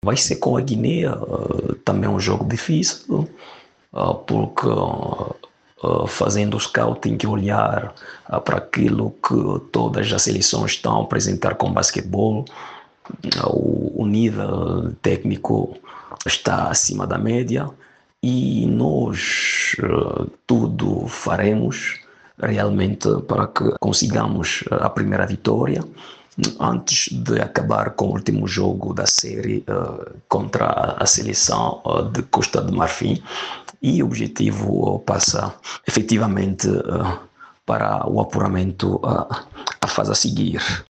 Vai ser com a Guiné, também um jogo difícil, porque fazendo o scouting e olhar para aquilo que todas as seleções estão a apresentar com basquetebol, o nível técnico está acima da média e nós tudo faremos realmente para que consigamos a primeira vitória antes de acabar com o último jogo da série contra a seleção de Costa de Marfim, e o objetivo passa efetivamente para o apuramento à fase a seguir.